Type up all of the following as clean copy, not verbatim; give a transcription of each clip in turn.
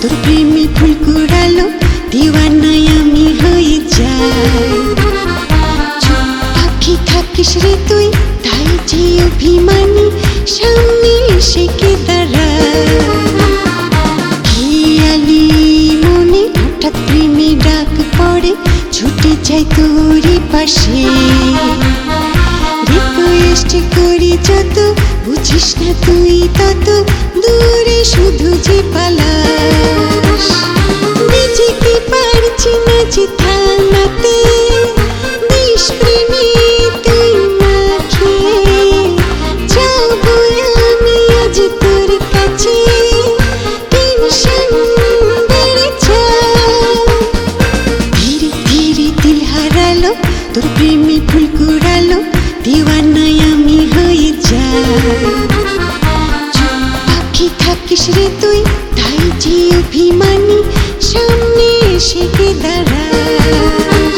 তোর প্রেমে ফুল কুড়ালো, দিওয়ানায় আমি হয়ে যাই। চুপ পাখি থাকিস রে তুই, তাই যে অভিমানী, সামনে এসে কে দাঁড়ায়। খেয়ালি মনে হঠাৎ প্রেমে ডাক পড়ে, ছুটে যাই তোরই পাশে। রিকোয়েস্ট করি যত, বুঝিস না তুই তত, দূরে শুধু যে পালাস। নিজেকে পারছি না যে থামাতে, দিস প্রেমে তুই না খেয়ে। যাবো আমি আজ তোর কাছে, টেনশন বেড়ে যায়। ধীরে ধীরে দিল হারালো, তোর প্রেমে ফুল কুড়ালো, দিওয়ানায় আমি হয়ে যাই। চুপ পাখি থাকিস রে তুই, তাই যে অভিমানী, সামনে এসে কে দাঁড়াস।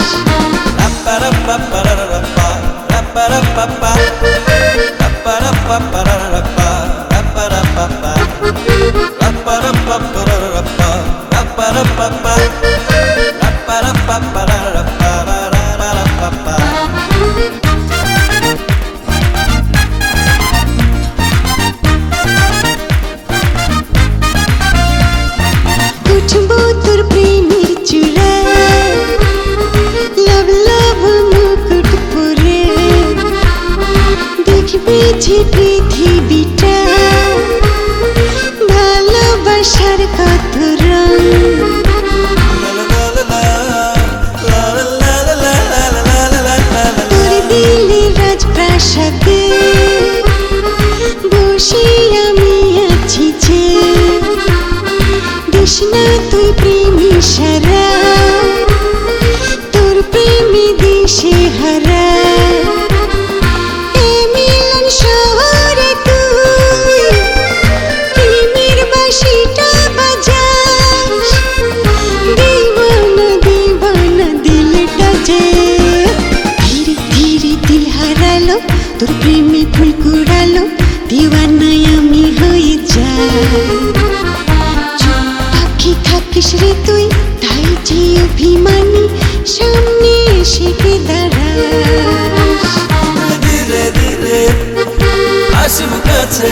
উঠবো তোর প্রেমের চূড়ায়, লাভ লাভ মুকুট পরে, দেখবি যে পৃথিবীটা, ভালোবাসার কত রং। তোর দিলে রাজপ্রাসাদে বসে আমি আছি যে, দিস না তুই প্রেমী সারা, তোর প্রেমী দিশে হারা। এ মিলন শহরে তুই প্রেমের বাঁশিটা বাজাস, দিওয়ানা দিওয়ানা দিলটা যে। ধীরে ধীরে দিল হারালো, তোর প্রেমে ফুল কুড়ালো, দিওয়ানায় আমি হয়ে যাই। থাকিস রে তুই, তাই যে অভিমানী, সামনে এসে কে দাঁড়াস। ধীরে ধীরে আসব কাছে,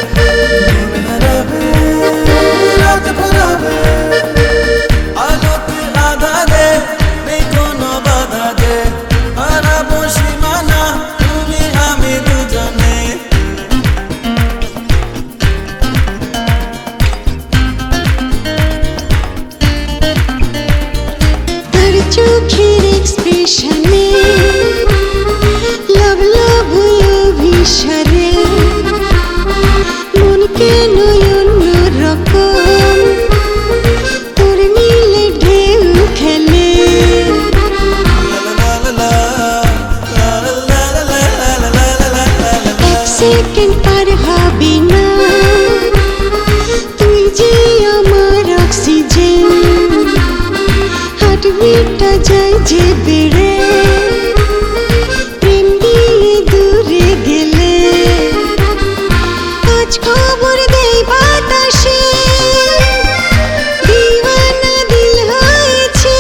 রাত ভরাবে আলোতে আধারে, নেই কোনো বাধা যে, হারাবো সীমানা তুমি আমি দুজনে। তোর চোখের এক্সপ্রেশনে লাভ লাভ অভিসারে, মন কেন অন্য রকম, তোর নীলে ঢেউ খেলে। এক সেকেন্ড পার হবে না, তুই যে আমার অক্সিজেন। হার্টবিটটা যায় যে বেড়ে, প্রেম দিয়ে দূরে গেলে। আজ খবর দেই বাতাসে, দিওয়ানা দিল হয়েছে।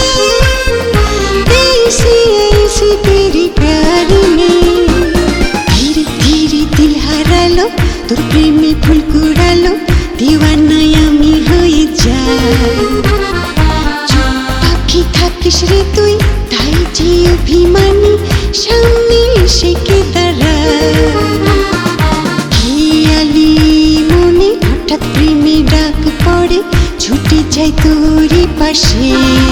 ऐसे ऐसे तेरी प्यार में। धीरे धीरे दिल हारालो, তোর প্রেমে ফুল কুড়ালো, দিওয়ানায় আমি হয়ে যাই। চুপ পাখি থাকিস রে তুই, তাই যে অভিমানী, সামনে এসে কে দাঁড়ায়। খেয়ালি মনে হঠাৎ প্রেমে ডাক পড়ে, ছুটে যাই তোরই পাশে।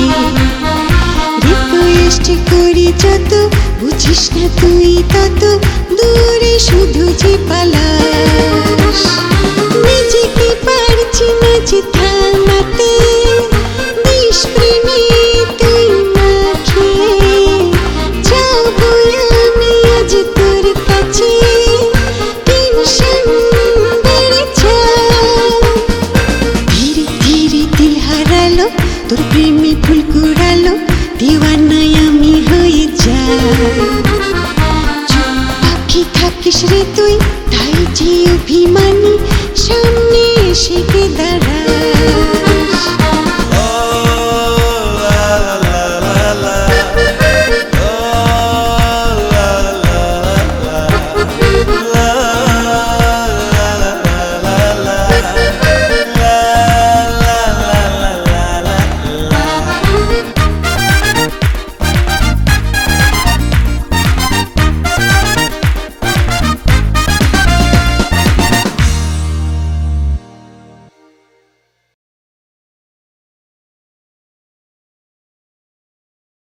রিকোয়েস্ট করি যত, বুঝিস না তুই তত, দূরে শুধু যে পালাস। নিজেকে পারছি না যে থামাতে, দিস প্রেমে তুই না খেয়ে। যাবো আমি আজ তোর কাছে, টেনশন বেড়ে যায়। ধীরে ধীরে দিল হারালো, তোর প্রেমে ফুল কুড়ালো, দিওয়ানায় আমি হয়ে যাই। চুপ পাখি থাকিস রে তুই, তাই যে অভিমানী, সামনে এসে কে দাঁড়ায়।